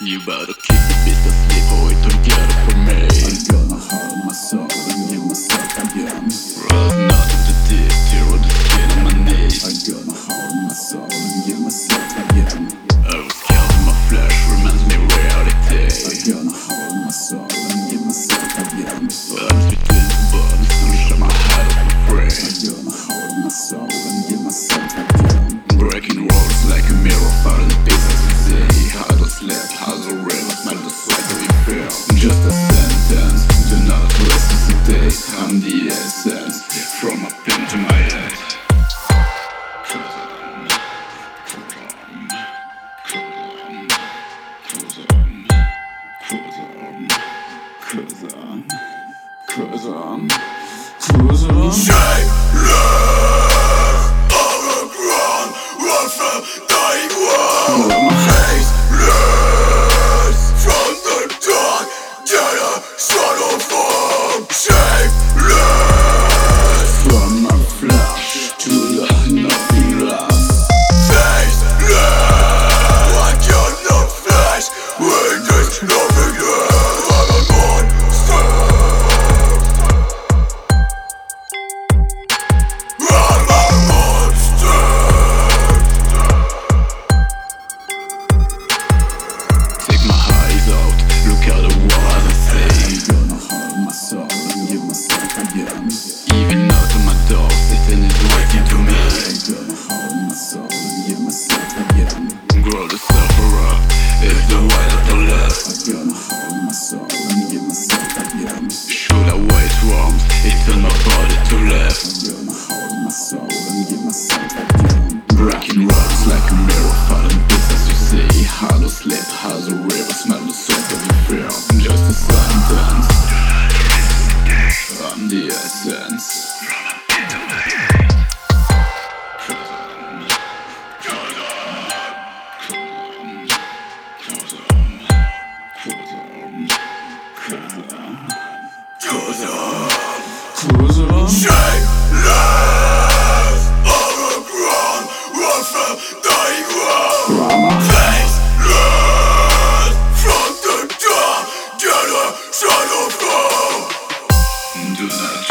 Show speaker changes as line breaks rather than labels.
You better keep the business sleep or it don't get it for me.
I'm gonna hold my soul and give myself again.
Right now to the deep, tear of the skin on my knees.
I'm gonna hold my soul and give myself again.
I was counting my flesh, reminds me of reality.
I'm gonna hold my soul and give myself again.
Burns between the bones, and shut my head up for free.
I'm gonna hold my soul and give myself again.
Breaking walls like a mirror, falling pieces to see. How to sleep, how to real, smell the sweat we feel. Just a sentence, do not resuscitate. I'm the essence, from my pen to my head.
Cruise on.
Shameless, overgrown, run from dying world. Faceless, from the dark, till the shadow fall. Shameless,
From my flesh to the nothing less.
faceless, like you're no flesh, when there's nothing left. I'm a monster. I'm a monster. Take my eyes out, look at the world and see.
I'm gonna hold my soul and give myself again.
Even out of my door, Satan is waiting to me.
I'm gonna hold my soul and give myself again.
Grow the sufferer, it's the way that I left.
I'm gonna hold my soul and give myself again.
Should I wait wrongs, it's on my body to live.
I'm gonna hold my soul and give myself again.
Breaking rocks like a mirror, falling pieces you see. How to sleep, how the river, smell the salt of your fear. Just a sentence, I'm the essence.
Cruise on.
Shameless, overgrown, run from dying world. Faceless, from the dark, till the shadow fall. Do not